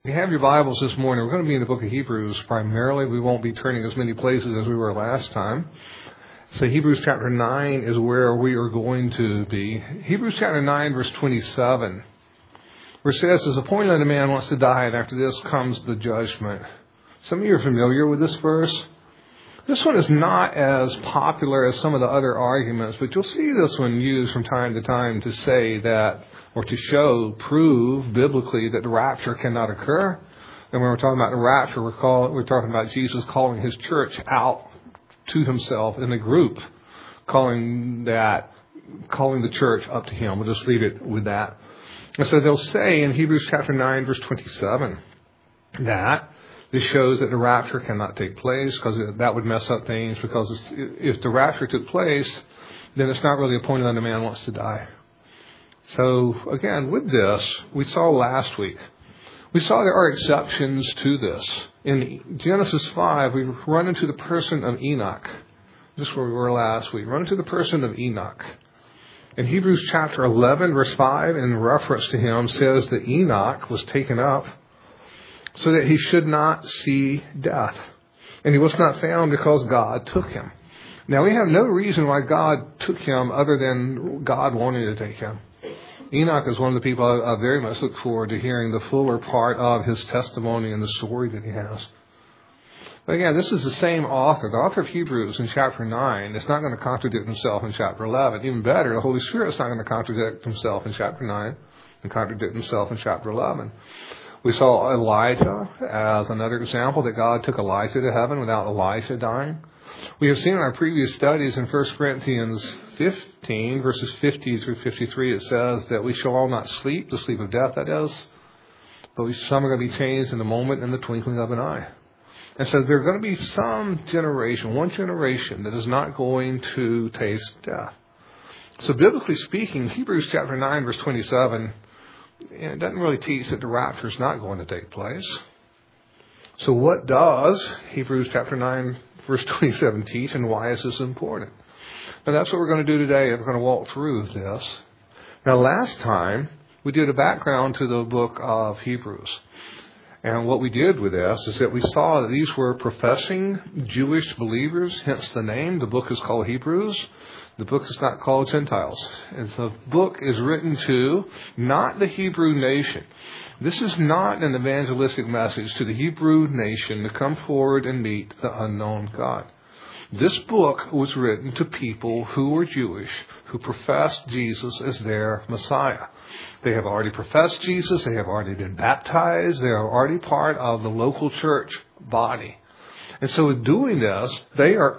If you have your Bibles this morning, we're going to be in the book of Hebrews primarily. We won't be turning as many places as we were last time. So Hebrews chapter 9 is where we are going to be. Hebrews chapter 9, verse 27, where it says, "As appointed unto man wants to die, and after this comes the judgment." Some of you are familiar with this verse. This one is not as popular as some of the other arguments, but you'll see this one used from time to time to say that, or to prove biblically that the rapture cannot occur. And when we're talking about the rapture, we're talking about Jesus calling his church out to himself in a group, calling the church up to him. We'll just leave it with that. And so they'll say in Hebrews chapter 9, verse 27, that this shows that the rapture cannot take place because that would mess up things, because if the rapture took place, then it's not really appointed unto man wants to die. So, again, with this, we saw last week, we saw there are exceptions to this. In Genesis 5, we run into the person of Enoch. This is where we were last week. Run into the person of Enoch. In Hebrews chapter 11, verse 5, in reference to him, says that Enoch was taken up so that he should not see death. And he was not found because God took him. Now, we have no reason why God took him other than God wanted to take him. Enoch is one of the people I very much look forward to hearing the fuller part of his testimony and the story that he has. But again, this is the same author. The author of Hebrews in chapter 9 is not going to contradict himself in chapter 11. Even better, the Holy Spirit is not going to contradict himself in chapter 9 and contradict himself in chapter 11. We saw Elijah as another example that God took Elijah to heaven without Elijah dying. We have seen in our previous studies in 1 Corinthians 15, verses 50 through 53, it says that we shall all not sleep, the sleep of death, that is, but some are going to be changed in a moment, in the twinkling of an eye. And so there's going to be some generation, one generation, that is not going to taste death. So biblically speaking, Hebrews chapter 9, verse 27, it doesn't really teach that the rapture is not going to take place. So what does Hebrews chapter 9, verse 27 teach, and why is this important? Now that's what we're going to do today. We're going to walk through this. Now last time, we did a background to the book of Hebrews. And what we did with this is that we saw that these were professing Jewish believers, hence the name. The book is called Hebrews. The book is not called Gentiles. And so the book is written to not the Hebrew nation. This is not an evangelistic message to the Hebrew nation to come forward and meet the unknown God. This book was written to people who were Jewish, who professed Jesus as their Messiah. They have already professed Jesus. They have already been baptized. They are already part of the local church body. And so in doing this, they are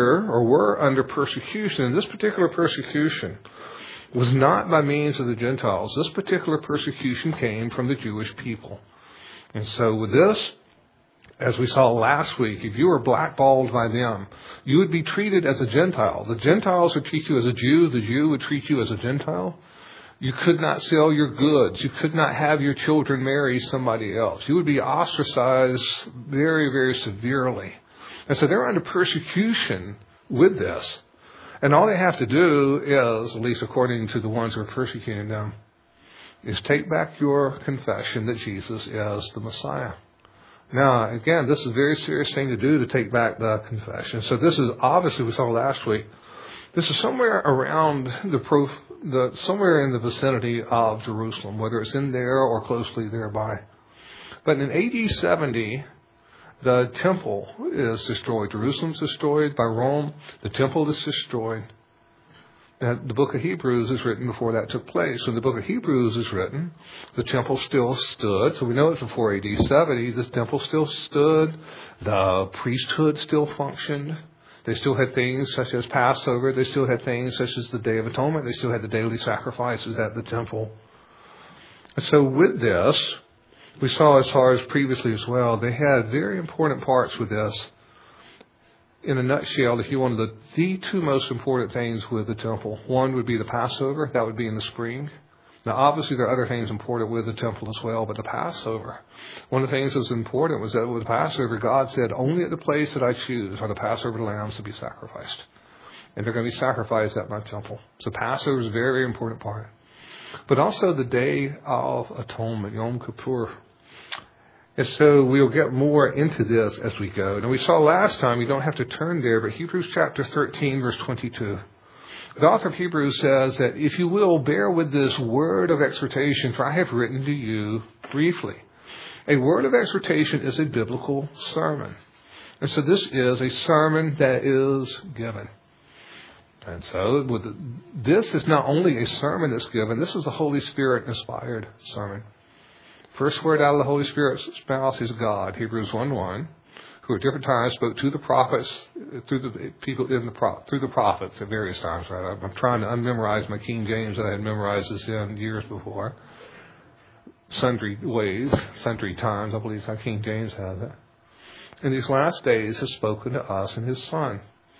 were under persecution. And this particular persecution was not by means of the Gentiles. This particular persecution came from the Jewish people. And so with this, as we saw last week, if you were blackballed by them, you would be treated as a Gentile. The Gentiles would treat you as a Jew. The Jew would treat you as a Gentile. You could not sell your goods. You could not have your children marry somebody else. You would be ostracized very, very severely. And so they're under persecution with this. And all they have to do is, at least according to the ones who are persecuting them, is take back your confession that Jesus is the Messiah. Now, again, this is a very serious thing to do, to take back the confession. So this is, obviously, we saw last week, this is somewhere around somewhere in the vicinity of Jerusalem, whether it's in there or closely thereby. But in AD 70, the temple is destroyed. Jerusalem's destroyed by Rome. The temple is destroyed. And the book of Hebrews is written before that took place. When the book of Hebrews is written, the temple still stood. So we know it's before AD 70. The temple still stood. The priesthood still functioned. They still had things such as Passover. They still had things such as the Day of Atonement. They still had the daily sacrifices at the temple. And so with this, we saw as far as previously as well, they had very important parts with this. In a nutshell, if you wanted the two most important things with the temple, one would be the Passover. That would be in the spring. Now, obviously, there are other things important with the temple as well, but the Passover. One of the things that was important was that with the Passover, God said, only at the place that I choose are the Passover lambs to be sacrificed. And they're going to be sacrificed at my temple. So Passover is a very important part. But also the Day of Atonement, Yom Kippur. And so we'll get more into this as we go. And we saw last time, you don't have to turn there, but Hebrews chapter 13, verse 22. The author of Hebrews says that, if you will, bear with this word of exhortation, for I have written to you briefly. A word of exhortation is a biblical sermon. And so this is a sermon that is given. And so this is not only a sermon that's given, this is the Holy Spirit inspired sermon. First word out of the Holy Spirit's mouth is God, Hebrews 1:1, who at different times spoke to the prophets, through the people through the prophets at various times. Right? I'm trying to unmemorize my King James that I had memorized this in years before. Sundry ways, sundry times, I believe how King James has it. In these last days has spoken to us in His Son.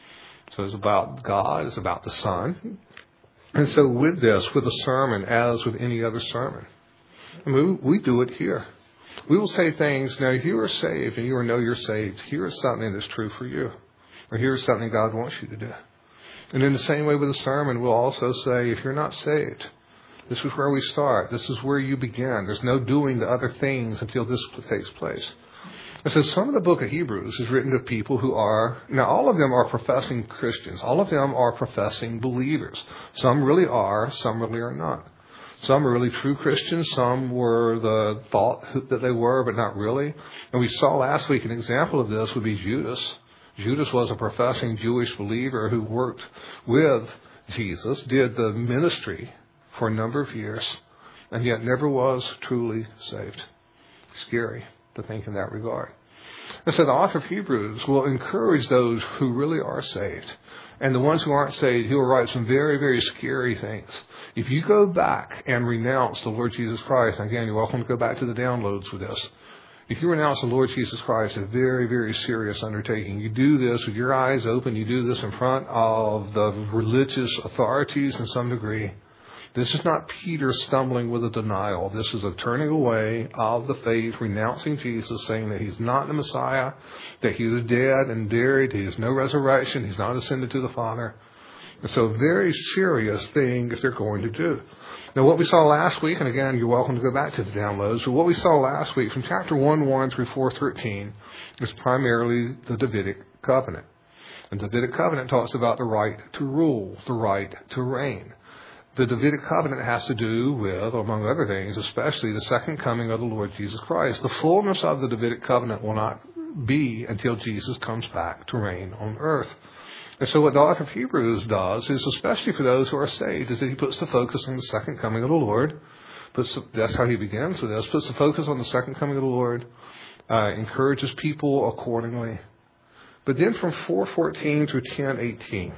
So it's about God, it's about the Son. And so with this, with a sermon, as with any other sermon, I mean, we do it here. We will say things, now you are saved and you know you're saved. Here is something that's true for you. Or here is something God wants you to do. And in the same way with a sermon, we'll also say, if you're not saved, this is where we start. This is where you begin. There's no doing the other things until this takes place. And so some of the book of Hebrews is written to people who are, now all of them are professing Christians. All of them are professing believers. Some really are, some really are not. Some are really true Christians. Some were the thought that they were, but not really. And we saw last week an example of this would be Judas. Judas was a professing Jewish believer who worked with Jesus, did the ministry for a number of years, and yet never was truly saved. Scary to think in that regard. And so the author of Hebrews will encourage those who really are saved. And the ones who aren't saved, he will write some very, very scary things. If you go back and renounce the Lord Jesus Christ, again, you're welcome to go back to the downloads for this. If you renounce the Lord Jesus Christ, it's a very, very serious undertaking. You do this with your eyes open. You do this in front of the religious authorities in some degree. This is not Peter stumbling with a denial. This is a turning away of the faith, renouncing Jesus, saying that He's not the Messiah, that He was dead and buried, He has no resurrection, He's not ascended to the Father. And so a very serious thing if they're going to do. Now what we saw last week, and again, you're welcome to go back to the downloads, but what we saw last week from chapter 1:1 through 4:13 is primarily the Davidic covenant. And the Davidic covenant talks about the right to rule, the right to reign. The Davidic covenant has to do with, among other things, especially the second coming of the Lord Jesus Christ. The fullness of the Davidic covenant will not be until Jesus comes back to reign on earth. And so what the author of Hebrews does is, especially for those who are saved, is that he puts the focus on the second coming of the Lord. That's how he begins with this. Puts the focus on the second coming of the Lord. Encourages people accordingly. But then from 4:14 through 10:18,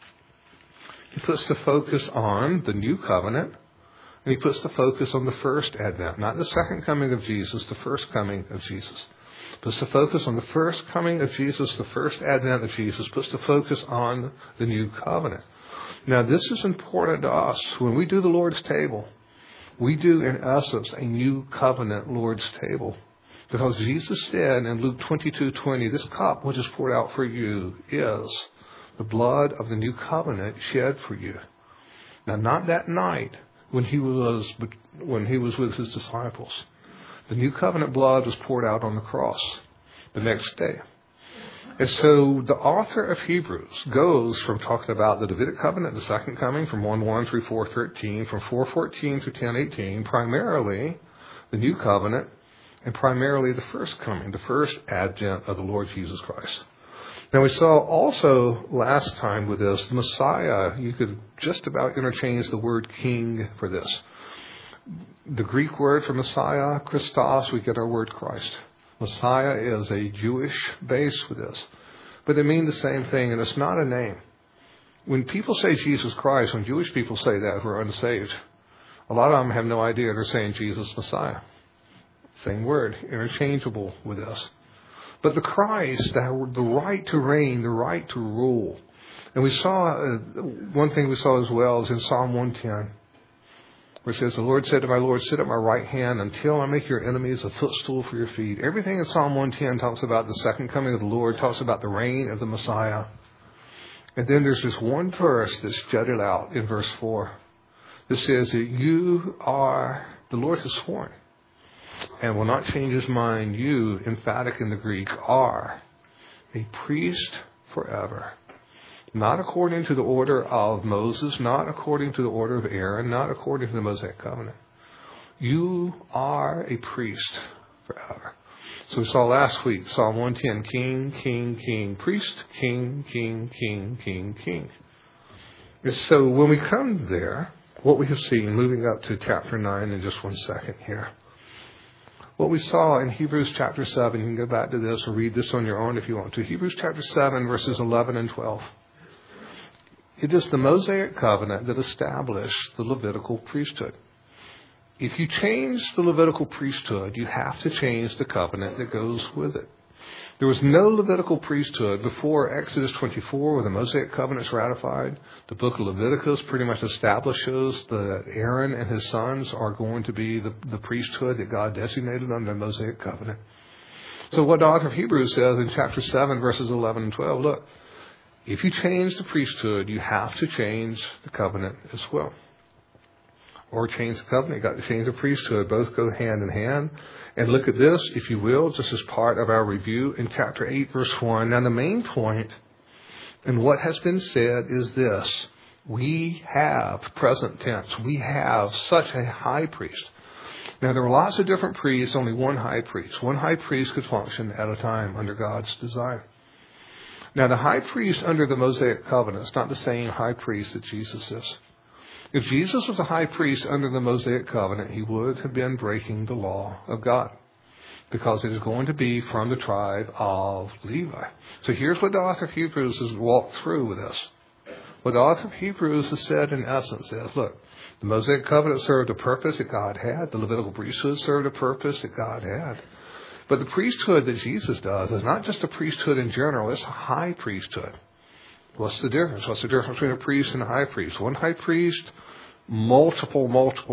he puts the focus on the new covenant, and he puts the focus on the first advent, not the second coming of Jesus, the first coming of Jesus. Puts the focus on the first coming of Jesus, the first advent of Jesus, puts the focus on the new covenant. Now, this is important to us. When we do the Lord's table, we do, in essence, a new covenant Lord's table. Because Jesus said in Luke 22:20, this cup which is poured out for you is the blood of the new covenant shed for you. Now, not that night when he was with his disciples. The new covenant blood was poured out on the cross the next day. And so the author of Hebrews goes from talking about the Davidic covenant, the second coming, from 1:1 through 4:13, from 4:14 through 10:18, primarily the new covenant, and primarily the first coming, the first advent of the Lord Jesus Christ. Now, we saw also last time with this, the Messiah, you could just about interchange the word king for this. The Greek word for Messiah, Christos, we get our word Christ. Messiah is a Jewish base for this. But they mean the same thing, and it's not a name. When people say Jesus Christ, when Jewish people say that who are unsaved, a lot of them have no idea they're saying Jesus Messiah. Same word, interchangeable with us. But the Christ, the right to reign, the right to rule. And we saw, one thing we saw as well is in Psalm 110, where it says, the Lord said to my Lord, sit at my right hand until I make your enemies a footstool for your feet. Everything in Psalm 110 talks about the second coming of the Lord, talks about the reign of the Messiah. And then there's this one verse that's jutted out in verse 4 that says that you are, the Lord has sworn, and will not change his mind, you, emphatic in the Greek, are a priest forever. Not according to the order of Moses, not according to the order of Aaron, not according to the Mosaic covenant. You are a priest forever. So we saw last week, Psalm 110, king, king, king, priest, king, king, king, king, king. And so when we come there, what we have seen, moving up to chapter 9 in just 1 second here, what we saw in Hebrews chapter 7, you can go back to this or read this on your own if you want to. Hebrews chapter 7, verses 11 and 12. It is the Mosaic covenant that established the Levitical priesthood. If you change the Levitical priesthood, you have to change the covenant that goes with it. There was no Levitical priesthood before Exodus 24, where the Mosaic covenant is ratified. The book of Leviticus pretty much establishes that Aaron and his sons are going to be the priesthood that God designated under the Mosaic covenant. So what the author of Hebrews says in chapter 7, verses 11 and 12, look, if you change the priesthood, you have to change the covenant as well. Or change the covenant, you've got to change the priesthood. Both go hand in hand. And look at this, if you will, just as part of our review in chapter 8, verse 1. Now the main point in what has been said is this. We have, present tense, we have such a high priest. Now there were lots of different priests, only one high priest. One high priest could function at a time under God's design. Now, the high priest under the Mosaic covenant is not the same high priest that Jesus is. If Jesus was a high priest under the Mosaic covenant, he would have been breaking the law of God, because it is going to be from the tribe of Levi. So here's what the author of Hebrews has walked through with us. What the author of Hebrews has said in essence is, look, the Mosaic covenant served a purpose that God had. The Levitical priesthood served a purpose that God had. But the priesthood that Jesus does is not just a priesthood in general. It's a high priesthood. What's the difference? What's the difference between a priest and a high priest? One high priest, multiple,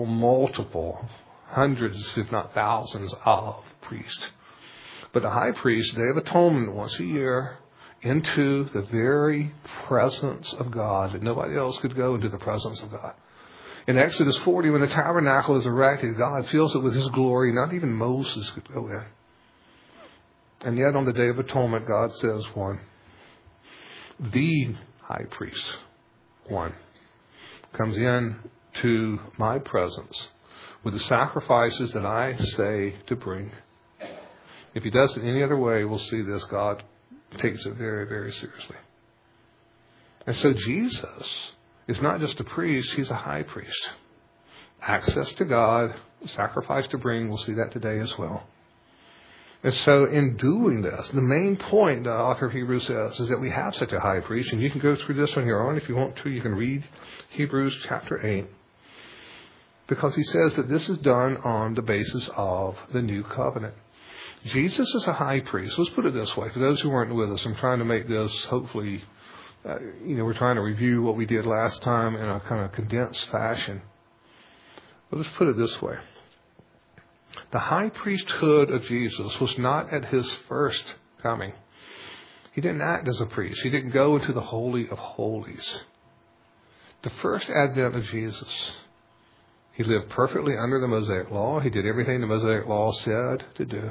hundreds, if not thousands of priests. But the high priest, Day of Atonement, once a year, into the very presence of God, that nobody else could go into the presence of God. In Exodus 40, when the tabernacle is erected, God fills it with his glory. Not even Moses could go in. And yet on the Day of Atonement, God says one. The high priest, one, comes in to my presence with the sacrifices that I say to bring. If he does it any other way, we'll see this. God takes it very, very seriously. And so Jesus is not just a priest, he's a high priest. Access to God, sacrifice to bring, we'll see that today as well. And so in doing this, the main point the author of Hebrews says is that we have such a high priest, and you can go through this on your own if you want to. You can read Hebrews chapter 8, because he says that this is done on the basis of the new covenant. Jesus is a high priest. Let's put it this way. For those who weren't with us, I'm trying to make this, hopefully, we're trying to review what we did last time in a kind of condensed fashion. But let's put it this way. The high priesthood of Jesus was not at his first coming. He didn't act as a priest. He didn't go into the Holy of Holies. The first advent of Jesus, he lived perfectly under the Mosaic law. He did everything the Mosaic law said to do.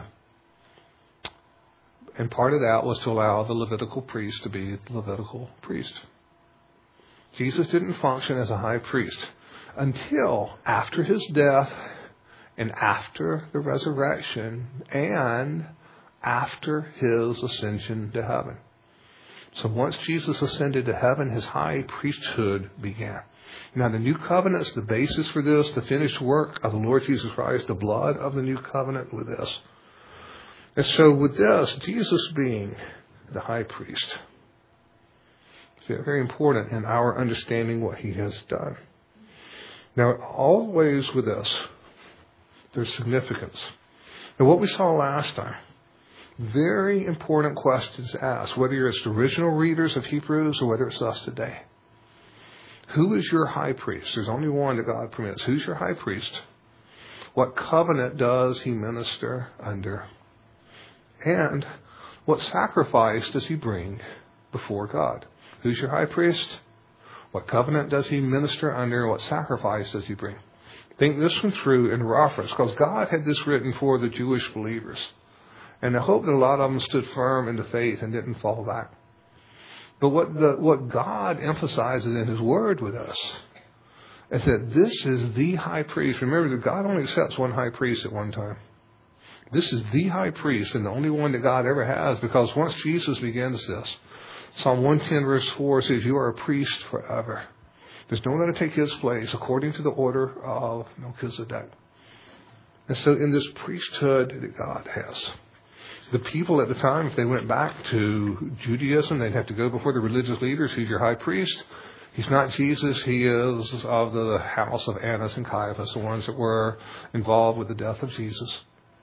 And part of that was to allow the Levitical priest to be the Levitical priest. Jesus didn't function as a high priest until after his death and after the resurrection and after his ascension to heaven. So once Jesus ascended to heaven, his high priesthood began. Now the new covenant is the basis for this, the finished work of the Lord Jesus Christ, the blood of the new covenant with this. And so with this, Jesus being the high priest, it's very important in our understanding what he has done. Now always with this, there's significance. And what we saw last time, very important questions asked, whether it's the original readers of Hebrews or whether it's us today. Who is your high priest? There's only one that God permits. Who's your high priest? What covenant does he minister under? And what sacrifice does he bring before God? Who's your high priest? What covenant does he minister under? What sacrifice does he bring? Think this one through in reference, because God had this written for the Jewish believers. And I hope that a lot of them stood firm in the faith and didn't fall back. But what God emphasizes in His Word with us is that this is the high priest. Remember that God only accepts one high priest at one time. This is the high priest and the only one that God ever has, because once Jesus begins this, Psalm 110 verse 4 says, you are a priest forever. There's no one going to take His place according to the order of Melchizedek. And so in this priesthood that God has, the people at the time, if they went back to Judaism, they'd have to go before the religious leaders. Who's your high priest? He's not Jesus. He is of the house of Annas and Caiaphas, the ones that were involved with the death of Jesus.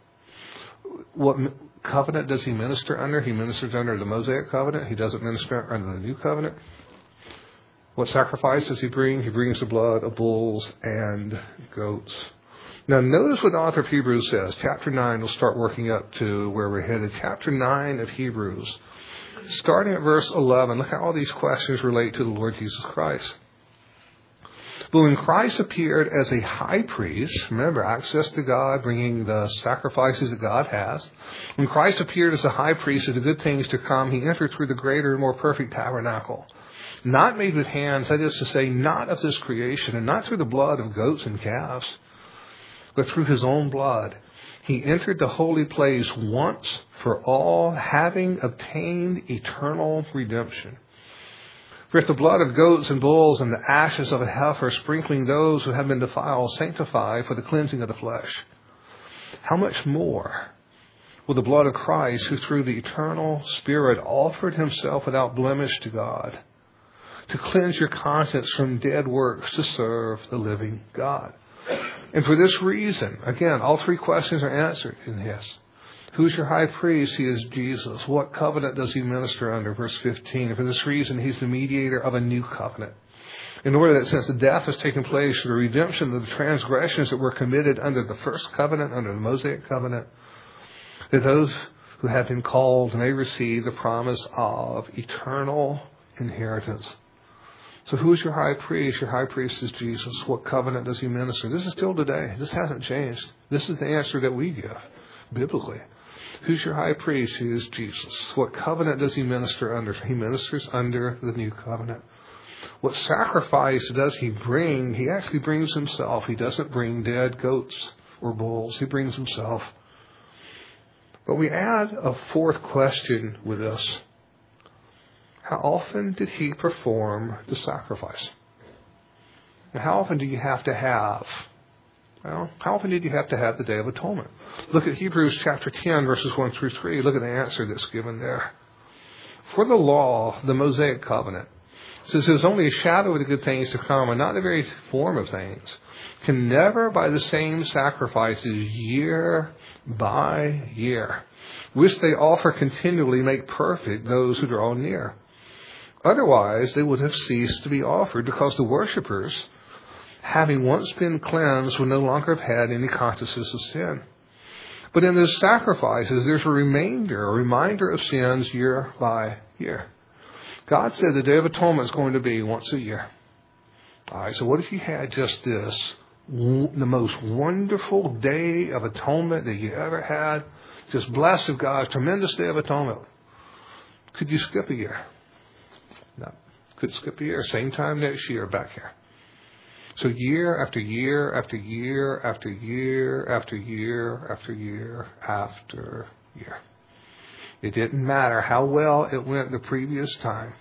What covenant does He minister under? He ministers under the Mosaic covenant. He doesn't minister under the new covenant. What sacrifice does He bring? He brings the blood of bulls and goats. Now, notice what the author of Hebrews says. Chapter 9, we'll start working up to where we're headed. Chapter 9 of Hebrews, starting at verse 11. Look how all these questions relate to the Lord Jesus Christ. But when Christ appeared as a high priest, remember, access to God, bringing the sacrifices that God has. When Christ appeared as a high priest of the good things to come, He entered through the greater and more perfect tabernacle, not made with hands, that is to say, not of this creation, and not through the blood of goats and calves, but through His own blood. He entered the holy place once for all, having obtained eternal redemption. For if the blood of goats and bulls and the ashes of a heifer, sprinkling those who have been defiled, sanctify for the cleansing of the flesh, how much more will the blood of Christ, who through the eternal Spirit offered Himself without blemish to God, to cleanse your conscience from dead works to serve the living God? And for this reason, again, all three questions are answered in this. Who's your high priest? He is Jesus. What covenant does He minister under? Verse 15. And for this reason, He's the mediator of a new covenant. In order that since the death has taken place for the redemption of the transgressions that were committed under the first covenant, under the Mosaic covenant, that those who have been called may receive the promise of eternal inheritance. So who's your high priest? Your high priest is Jesus. What covenant does He minister? This is still today. This hasn't changed. This is the answer that we give biblically. Who's your high priest? He is Jesus. What covenant does He minister under? He ministers under the new covenant. What sacrifice does He bring? He actually brings Himself. He doesn't bring dead goats or bulls. He brings Himself. But we add a fourth question with this. How often did He perform the sacrifice? And how often do you have to have? Well, how often did you have to have the Day of Atonement? Look at Hebrews chapter 10, verses 1 through 3. Look at the answer that's given there. For the law, the Mosaic covenant, since it was only a shadow of the good things to come and not the very form of things, can never by the same sacrifices year by year, which they offer continually, make perfect those who draw near. Otherwise, they would have ceased to be offered, because the worshippers, having once been cleansed, would no longer have had any consciousness of sin. But in those sacrifices, there's a reminder of sins year by year. God said the Day of Atonement is going to be once a year. All right, so what if you had just this, the most wonderful Day of Atonement that you ever had? Just blessed of God, tremendous Day of Atonement. Could you skip a year? No. Could skip a year. Same time next year, back here. So year after year after year after year after year after year after year. It didn't matter how well it went the previous time.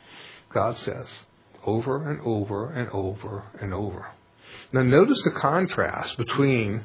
God says, over and over and over and over. Now notice the contrast between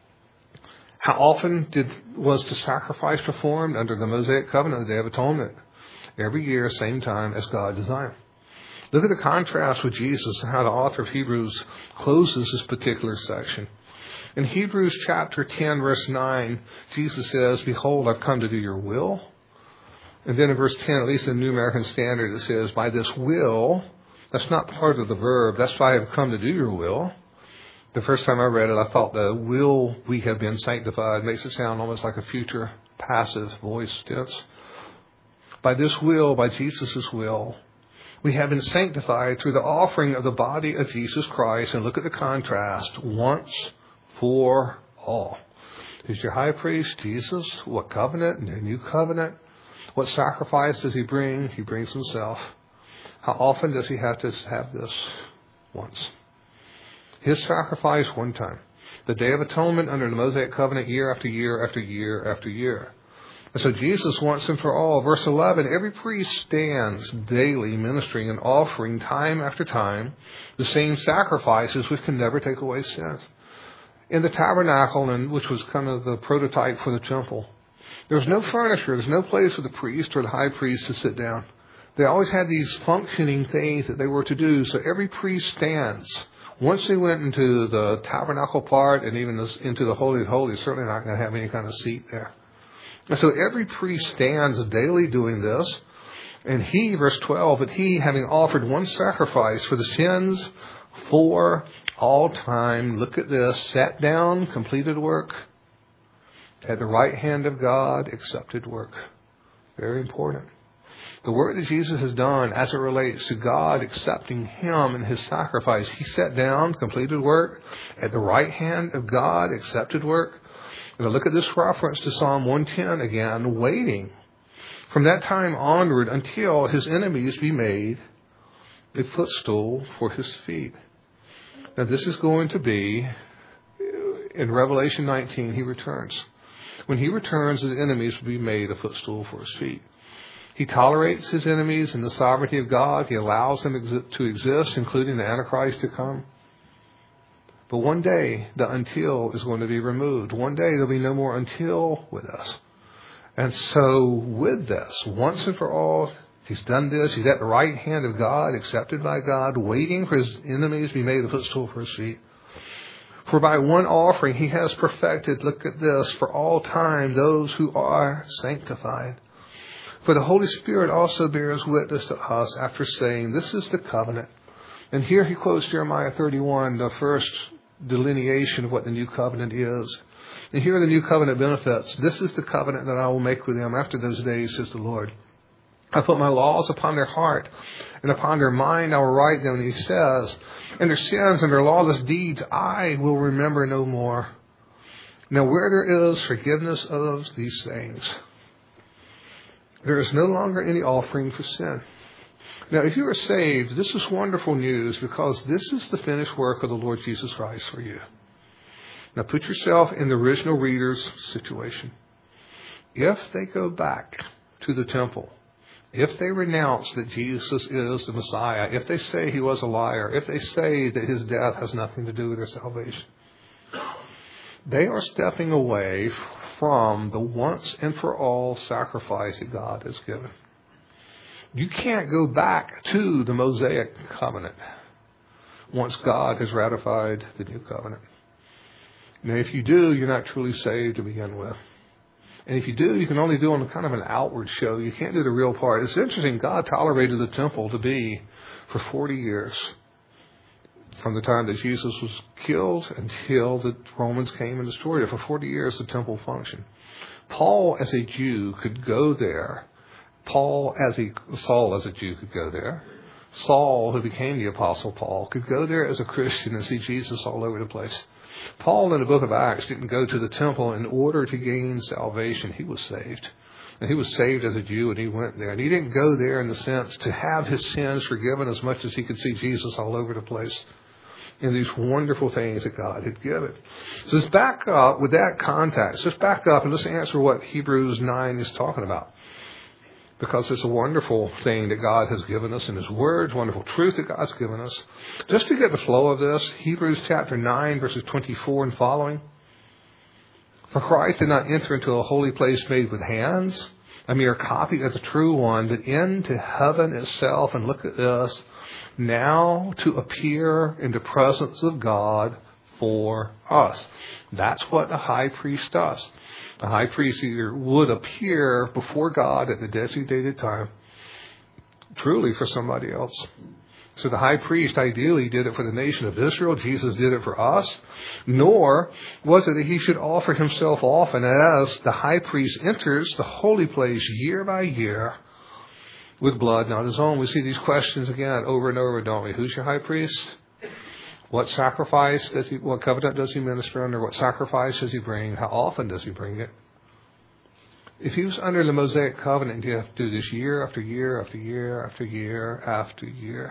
how often was the sacrifice performed under the Mosaic covenant, the Day of Atonement. Every year, same time as God designed. Look at the contrast with Jesus and how the author of Hebrews closes this particular section. In Hebrews chapter 10, verse 9, Jesus says, behold, I've come to do your will. And then in verse 10, at least in the New American Standard, it says, by this will, that's not part of the verb, that's why I've come to do your will. The first time I read it, I thought the will we have been sanctified makes it sound almost like a future passive voice tense. By this will, by Jesus' will, We have been sanctified through the offering of the body of Jesus Christ. And look at the contrast. Once for all. Who's your high priest? Jesus. What covenant? The new covenant. What sacrifice does he bring? He brings himself. How often does he have to have this? Once. His sacrifice one time. The Day of Atonement under the Mosaic covenant year after year after year after year. And so Jesus once and for all. Verse 11, every priest stands daily ministering and offering time after time the same sacrifices which can never take away sins. In the tabernacle, which was kind of the prototype for the temple, there was no furniture. There's no place for the priest or the high priest to sit down. They always had these functioning things that they were to do. So every priest stands. Once they went into the tabernacle part and even into the Holy of Holies, certainly not going to have any kind of seat there. And so every priest stands daily doing this. And he, verse 12, but he, having offered one sacrifice for the sins for all time, look at this, sat down, completed work, at the right hand of God, accepted work. Very important. The work that Jesus has done as it relates to God accepting him and his sacrifice. He sat down, completed work, at the right hand of God, accepted work. Now look at this reference to Psalm 110 again, waiting from that time onward until his enemies be made a footstool for his feet. Now this is going to be, in Revelation 19, he returns. When he returns, his enemies will be made a footstool for his feet. He tolerates his enemies in the sovereignty of God. He allows them to exist, including the Antichrist to come. But one day, the until is going to be removed. One day, there'll be no more until with us. And so, with this, once and for all, he's done this. He's at the right hand of God, accepted by God, waiting for his enemies to be made a footstool for his feet. For by one offering, he has perfected, look at this, for all time, those who are sanctified. For the Holy Spirit also bears witness to us after saying, this is the covenant. And here he quotes Jeremiah 31, the first delineation of what the new covenant is. And here are the new covenant benefits. This is the covenant that I will make with them after those days, says the Lord. I put my laws upon their heart, and upon their mind I will write them. And he says, and their sins and their lawless deeds I will remember no more. Now where there is forgiveness of these things, there is no longer any offering for sin. Now, if you are saved, this is wonderful news because this is the finished work of the Lord Jesus Christ for you. Now, put yourself in the original reader's situation. If they go back to the temple, if they renounce that Jesus is the Messiah, if they say he was a liar, if they say that his death has nothing to do with their salvation, they are stepping away from the once and for all sacrifice that God has given. You can't go back to the Mosaic covenant once God has ratified the new covenant. Now, if you do, you're not truly saved to begin with. And if you do, you can only do on kind of an outward show. You can't do the real part. It's interesting, God tolerated the temple to be for 40 years. From the time that Jesus was killed until the Romans came and destroyed it. For 40 years, the temple functioned. Paul, as a Jew, could go there. Saul, as a Jew, could go there. Saul, who became the Apostle Paul, could go there as a Christian and see Jesus all over the place. Paul, in the book of Acts, didn't go to the temple in order to gain salvation. He was saved. And he was saved as a Jew, and he went there. And he didn't go there in the sense to have his sins forgiven as much as he could see Jesus all over the place in these wonderful things that God had given. So let's back up with that context. Let's back up and let's answer what Hebrews 9 is talking about. Because it's a wonderful thing that God has given us in his words, wonderful truth that God's given us. Just to get the flow of this, Hebrews chapter 9, verses 24 and following. For Christ did not enter into a holy place made with hands, a mere copy of the true one, but into heaven itself. And look at this, now to appear in the presence of God for us. That's what a high priest does. The high priest either would appear before God at the designated time, truly for somebody else. So the high priest ideally did it for the nation of Israel. Jesus did it for us. Nor was it that he should offer himself often. As the high priest enters the holy place year by year, with blood, not his own. We see these questions again over and over, don't we? Who's your high priest? What sacrifice what covenant does he minister under? What sacrifice does he bring? How often does he bring it? If he was under the Mosaic covenant, do you have to do this year after year after year after year after year?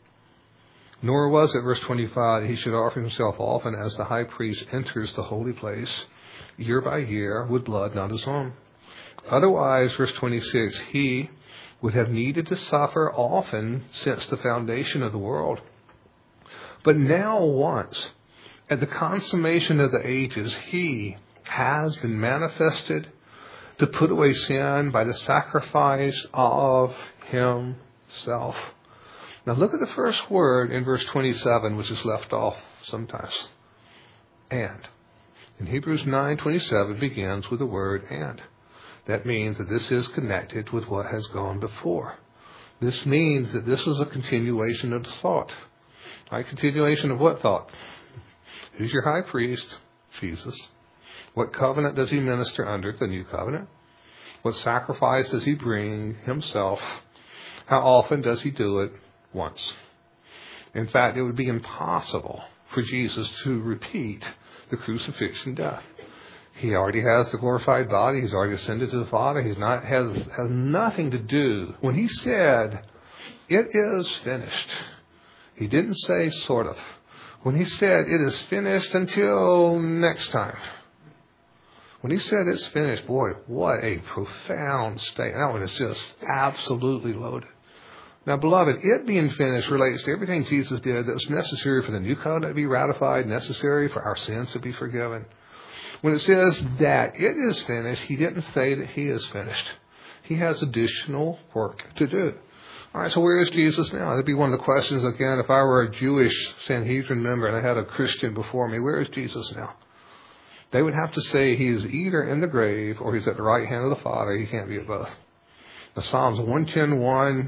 Nor was it, verse 25, he should offer himself often as the high priest enters the holy place, year by year, with blood not his own. Otherwise, verse 26, he would have needed to suffer often since the foundation of the world. But now once, at the consummation of the ages, he has been manifested to put away sin by the sacrifice of himself. Now look at the first word in verse 27, which is left off sometimes. And. In Hebrews 9:27 begins with the word and. That means that this is connected with what has gone before. This means that this is a continuation of the thought. Right? Continuation of what thought? Who's your high priest? Jesus. What covenant does he minister under? The new covenant. What sacrifice does he bring? Himself. How often does he do it? Once. In fact, it would be impossible for Jesus to repeat the crucifixion death. He already has the glorified body. He's already ascended to the Father. Has nothing to do. When he said, it is finished, he didn't say sort of. When he said, it is finished until next time. When he said it's finished, boy, what a profound statement. That one is just absolutely loaded. Now, beloved, it being finished relates to everything Jesus did that was necessary for the new covenant to be ratified, necessary for our sins to be forgiven. When it says that it is finished, he didn't say that he is finished. He has additional work to do. All right, so where is Jesus now? That'd be one of the questions, again, if I were a Jewish Sanhedrin member and I had a Christian before me, where is Jesus now? They would have to say he is either in the grave or he's at the right hand of the Father. He can't be at both. The Psalms 110:1,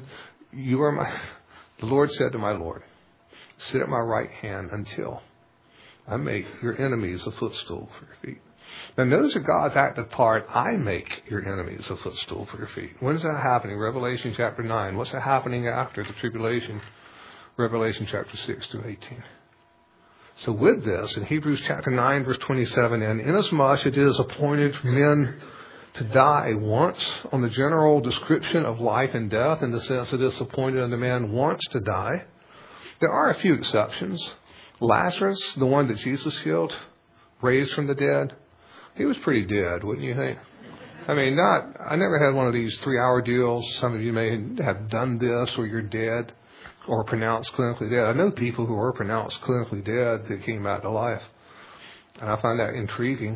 the Lord said to my Lord, sit at my right hand until I make your enemies a footstool for your feet. Now notice that God's active part, I make your enemies a footstool for your feet. When's that happening? Revelation chapter 9. What's that happening after the tribulation? Revelation chapter 6 to 18. So with this, in Hebrews chapter 9, verse 27, and inasmuch it is appointed for men to die once on the general description of life and death, in the sense that it's appointed unto man once to die, there are a few exceptions. Lazarus, the one that Jesus healed, raised from the dead, he was pretty dead, wouldn't you think? I mean, I never had one of these 3-hour deals. Some of you may have done this where you're dead or pronounced clinically dead. I know people who were pronounced clinically dead that came back to life. And I find that intriguing.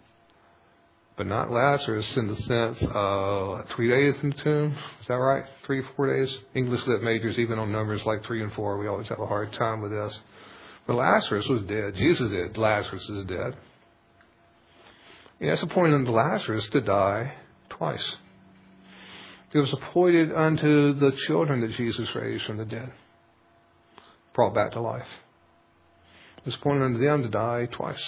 But not Lazarus in the sense of 3 days in the tomb. Is that right? 3 or 4 days? English lit majors, even on numbers like 3 and 4, we always have a hard time with this. But Lazarus was dead. Jesus did. Lazarus is dead. And it's appointed unto Lazarus to die twice. It was appointed unto the children that Jesus raised from the dead, brought back to life. It was appointed unto them to die twice.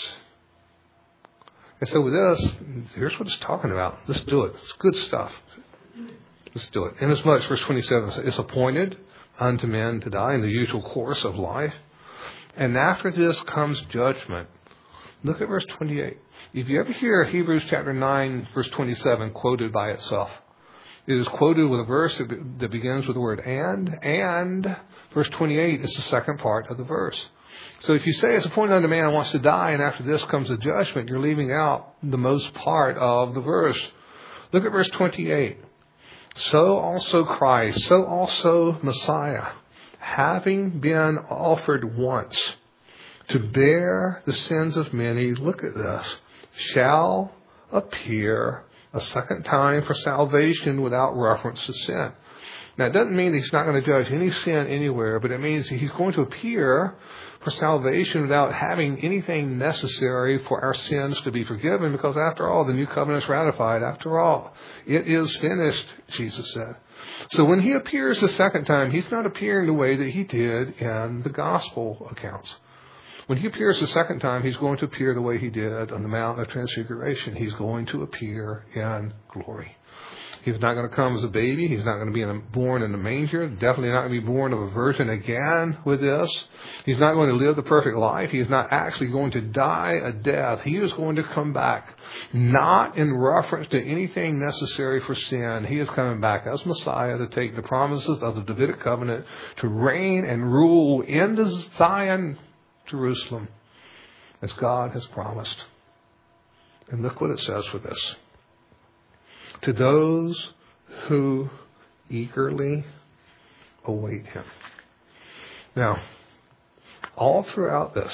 And so with this, here's what it's talking about. Let's do it. It's good stuff. Let's do it. Inasmuch, verse 27, it's appointed unto men to die in the usual course of life. And after this comes judgment. Look at verse 28. If you ever hear Hebrews chapter 9, verse 27 quoted by itself, it is quoted with a verse that begins with the word and verse 28 is the second part of the verse. So if you say it's appointed unto man wants to die, and after this comes the judgment, you're leaving out the most part of the verse. Look at verse 28. So also Christ, so also Messiah, having been offered once to bear the sins of many, look at this, shall appear a second time for salvation without reference to sin. Now, it doesn't mean he's not going to judge any sin anywhere, but it means he's going to appear for salvation without having anything necessary for our sins to be forgiven, because after all, the new covenant is ratified. After all, it is finished, Jesus said. So when he appears the second time, he's not appearing the way that he did in the gospel accounts. When he appears the second time, he's going to appear the way he did on the Mount of Transfiguration. He's going to appear in glory. He's not going to come as a baby. He's not going to be born in a manger. Definitely not going to be born of a virgin again with this. He's not going to live the perfect life. He is not actually going to die a death. He is going to come back, not in reference to anything necessary for sin. He is coming back as Messiah to take the promises of the Davidic covenant, to reign and rule in the Zion, Jerusalem, as God has promised. And look what it says for this. To those who eagerly await him. Now, all throughout this,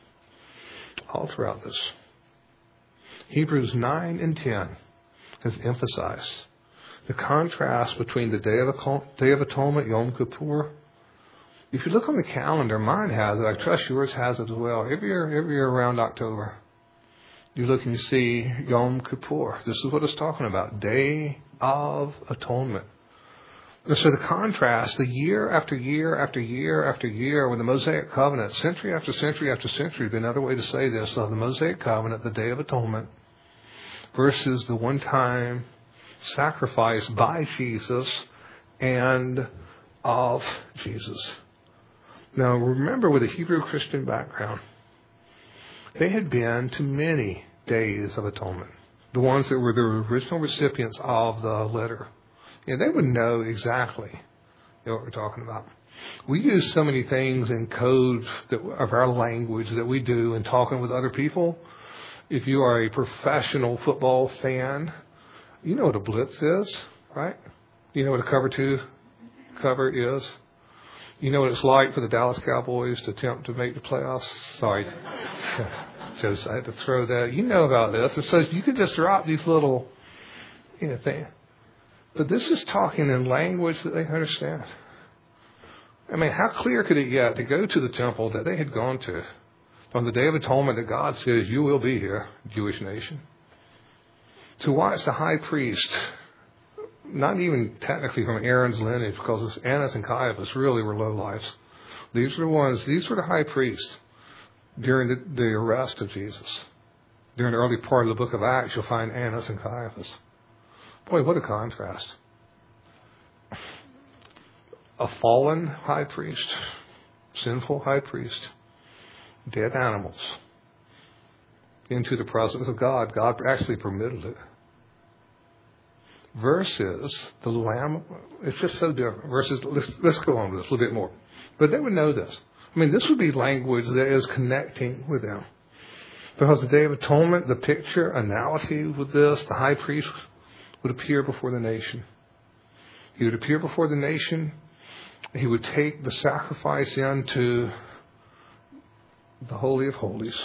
Hebrews 9 and 10 has emphasized the contrast between the Day of Atonement, Yom Kippur. If you look on the calendar, mine has it. I trust yours has it as well. Every year around October, you look and you see Yom Kippur. This is what it's talking about. Day of Atonement. And so the contrast, the year after year after year after year, with the Mosaic Covenant, century after century after century, be another way to say this, of the Mosaic Covenant, the Day of Atonement, versus the one-time sacrifice by Jesus and of Jesus. Now remember, with a Hebrew Christian background, they had been to many days of atonement. The ones that were the original recipients of the letter. And they would know exactly what we're talking about. We use so many things in code of our language that we do in talking with other people. If you are a professional football fan, you know what a blitz is, right? You know what a cover is. You know what it's like for the Dallas Cowboys to attempt to make the playoffs. Sorry. Just, I had to throw that. You know about this. And so you could just drop these little, things. But this is talking in language that they understand. I mean, how clear could it get to go to the temple that they had gone to on the Day of Atonement that God says, you will be here, Jewish nation, to watch the high priest, not even technically from Aaron's lineage, because Annas and Caiaphas really were low lives. These were the high priests during the arrest of Jesus. During the early part of the book of Acts, you'll find Annas and Caiaphas. Boy, what a contrast. A fallen high priest, sinful high priest, dead animals, into the presence of God. God actually permitted it. Versus the Lamb, it's just so different. Versus, let's go on with this a little bit more. But they would know this. I mean, this would be language that is connecting with them. Because the Day of Atonement, the picture, analogy with this, the high priest would appear before the nation. He would appear before the nation. He would take the sacrifice into the Holy of Holies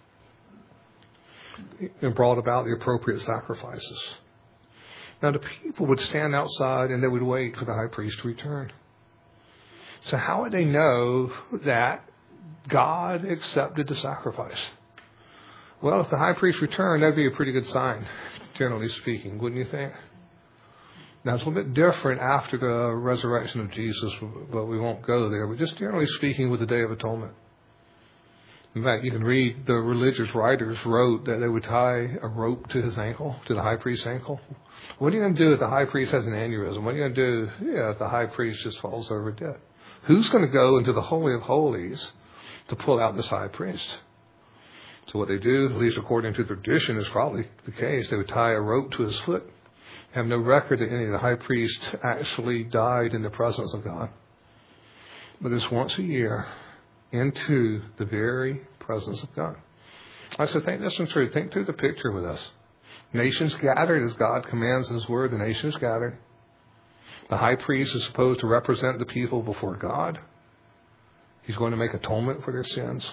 and brought about the appropriate sacrifices. Now, the people would stand outside and they would wait for the high priest to return. So how would they know that God accepted the sacrifice? Well, if the high priest returned, that would be a pretty good sign, generally speaking, wouldn't you think? Now, it's a little bit different after the resurrection of Jesus, but we won't go there. But just generally speaking, with the Day of Atonement. In fact, you can read the religious writers wrote that they would tie a rope to his ankle, to the high priest's ankle. What are you going to do if the high priest has an aneurysm? What are you going to do if the high priest just falls over dead? Who's going to go into the Holy of Holies to pull out this high priest? So what they do, at least according to tradition, is probably the case. They would tie a rope to his foot. Have no record that any of the high priests actually died in the presence of God. But this once a year, into the very presence of God. I said, think this one through. Think through the picture with us. Nations gathered as God commands in His Word. The nations gathered. The high priest is supposed to represent the people before God. He's going to make atonement for their sins.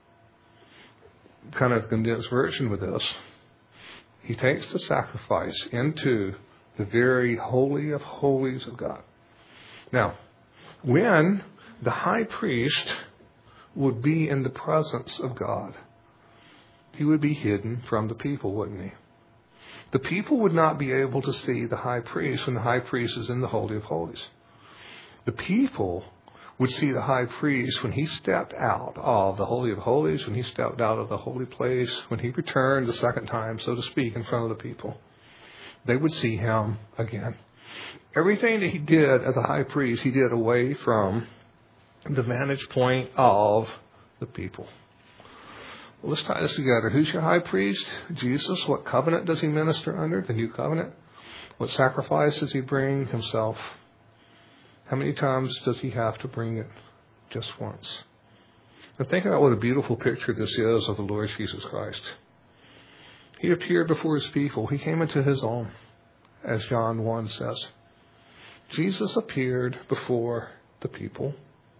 Kind of condensed version with this. He takes the sacrifice into the very holy of holies of God. Now, when the high priest would be in the presence of God, he would be hidden from the people, wouldn't he? The people would not be able to see the high priest when the high priest is in the Holy of Holies. The people would see the high priest when he stepped out of the Holy of Holies, when he stepped out of the holy place, when he returned the second time, so to speak, in front of the people. They would see him again. Everything that he did as a high priest, he did away from the vantage point of the people. Well, let's tie this together. Who's your high priest? Jesus. What covenant does he minister under? The new covenant. What sacrifice does he bring? Himself. How many times does he have to bring it? Just once. And think about what a beautiful picture this is of the Lord Jesus Christ. He appeared before his people. He came into his own, as John 1 says. Jesus appeared before the people.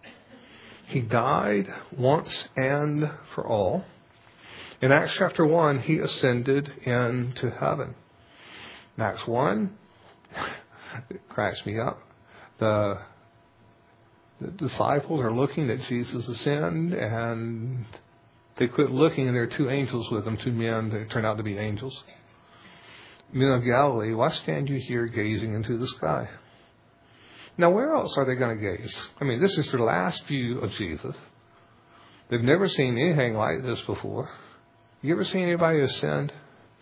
He died once and for all. In Acts chapter 1, he ascended into heaven. In Acts 1, it cracks me up. The disciples are looking at Jesus ascend, and they quit looking, and there are two angels with them, two men that turn out to be angels. Men of Galilee, why stand you here gazing into the sky? Now, where else are they going to gaze? I mean, this is their last view of Jesus. They've never seen anything like this before. You ever seen anybody ascend?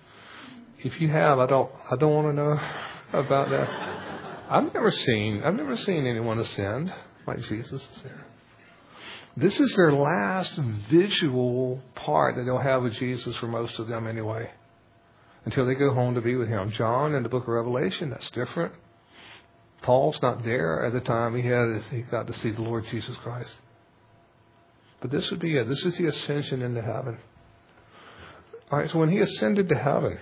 If you have, I don't want to know about that. I've never seen anyone ascend like Jesus ascend. This is their last visual part that they'll have with Jesus for most of them anyway, until they go home to be with him. John in the book of Revelation, that's different. Paul's not there at the time he got to see the Lord Jesus Christ. But this would be it. This is the ascension into heaven. All right, so when he ascended to heaven,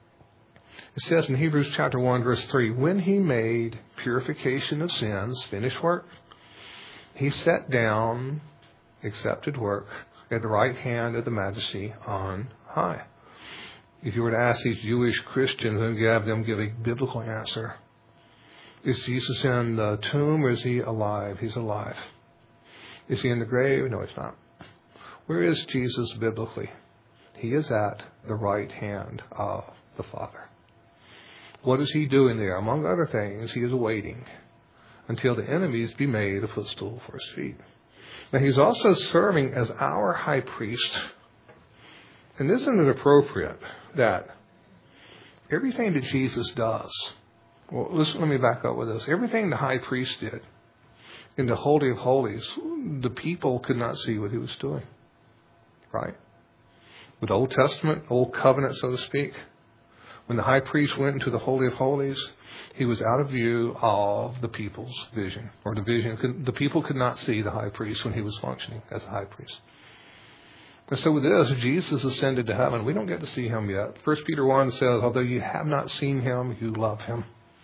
it says in Hebrews chapter 1, verse 3, when he made purification of sins, finished work, he sat down, accepted work, at the right hand of the Majesty on high. If you were to ask these Jewish Christians and have them give a biblical answer, is Jesus in the tomb or is he alive? He's alive. Is he in the grave? No, he's not. Where is Jesus biblically? He is at the right hand of the Father. What is he doing there? Among other things, he is waiting until the enemies be made a footstool for his feet. Now, he's also serving as our high priest. And isn't it appropriate that everything that Jesus does, well, let me back up with this. Everything the high priest did in the Holy of Holies, the people could not see what he was doing. Right? With the Old Testament, Old Covenant, so to speak, when the high priest went into the Holy of Holies, he was out of view of the people's vision, or the vision. The people could not see the high priest when he was functioning as a high priest. And so with this, Jesus ascended to heaven. We don't get to see him yet. 1 Peter 1 says, although you have not seen him, you love him.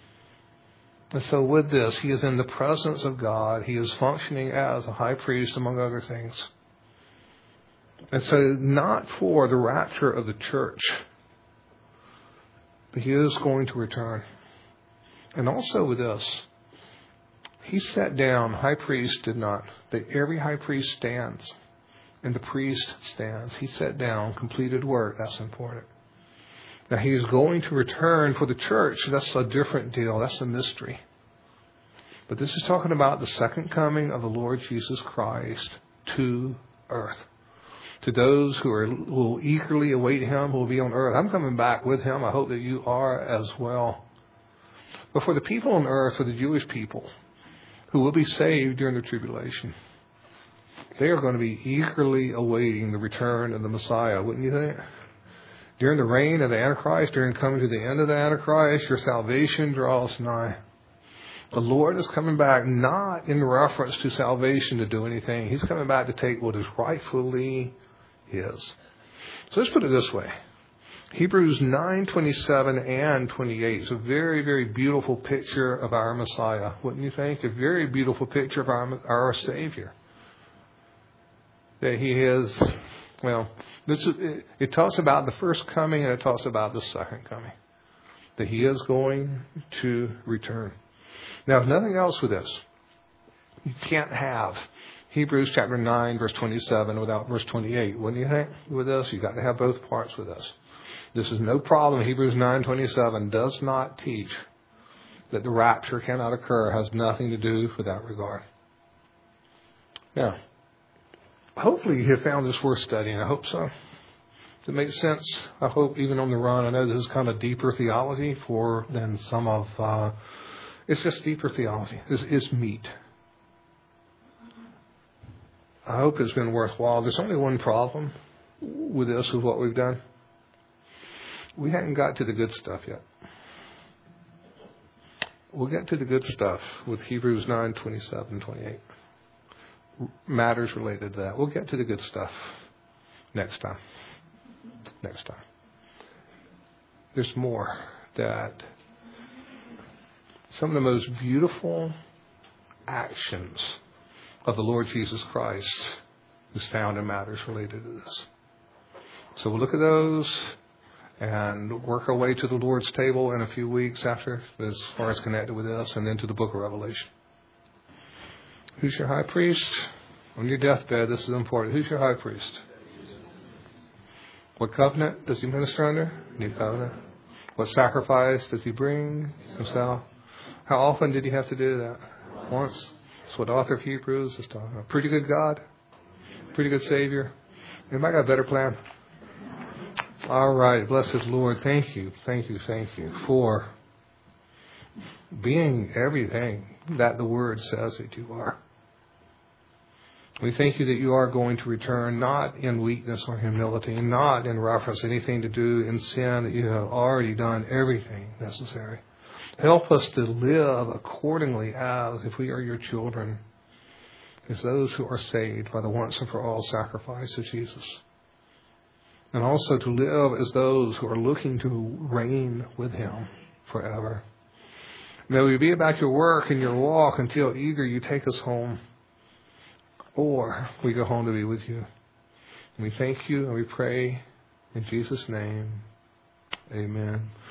And so with this, he is in the presence of God. He is functioning as a high priest, among other things. And so not for the rapture of the church, but he is going to return. And also with this, he sat down. High priest did not. Every high priest stands, and the priest stands. He sat down, completed work. That's important. Now he is going to return for the church. That's a different deal. That's a mystery. But this is talking about the second coming of the Lord Jesus Christ to earth. To those who will eagerly await him, who will be on earth. I'm coming back with him. I hope that you are as well. But for the people on earth, for the Jewish people who will be saved during the tribulation, they are going to be eagerly awaiting the return of the Messiah, wouldn't you think? During the reign of the Antichrist, during coming to the end of the Antichrist, your salvation draws nigh. The Lord is coming back not in reference to salvation to do anything. He's coming back to take what is rightfully his. So let's put it this way. Hebrews 9:27 and 28 is a very, very beautiful picture of our Messiah, wouldn't you think? A very beautiful picture of our Savior. That he is, well, it talks about the first coming and it talks about the second coming. That he is going to return. Now, if nothing else with this, you can't have Hebrews chapter 9, verse 27 without verse 28. Wouldn't you think with this? You've got to have both parts with this. This is no problem. Hebrews 9:27 does not teach that the rapture cannot occur. It has nothing to do with that regard. Now, hopefully you have found this worth studying. I hope so. Does it make sense? I hope even on the run. I know this is kind of deeper theology than some of It's just deeper theology. It's meat. I hope it's been worthwhile. There's only one problem with this, with what we've done. We haven't got to the good stuff yet. We'll get to the good stuff with Hebrews 9, 27, 28. Matters related to that. We'll get to the good stuff next time. Next time. There's more. That some of the most beautiful actions of the Lord Jesus Christ is found in matters related to this. So we'll look at those and work our way to the Lord's table in a few weeks after, as far as connected with us, and then to the book of Revelation. Who's your high priest? On your deathbed, this is important. Who's your high priest? What covenant does he minister under? New covenant. What sacrifice does he bring himself? How often did he have to do that? Once. That's what the author of Hebrews is talking about. Pretty good God. Pretty good Savior. Anybody got a better plan? All right. Bless his Lord. Thank you. Thank you. Thank you for being everything that the Word says that you are. We thank you that you are going to return, not in weakness or humility, not in reference to anything to do in sin, that you have already done everything necessary. Help us to live accordingly as if we are your children, as those who are saved by the once and for all sacrifice of Jesus. And also to live as those who are looking to reign with him forever. May we be about your work and your walk until either you take us home or we go home to be with you. And we thank you and we pray in Jesus' name. Amen.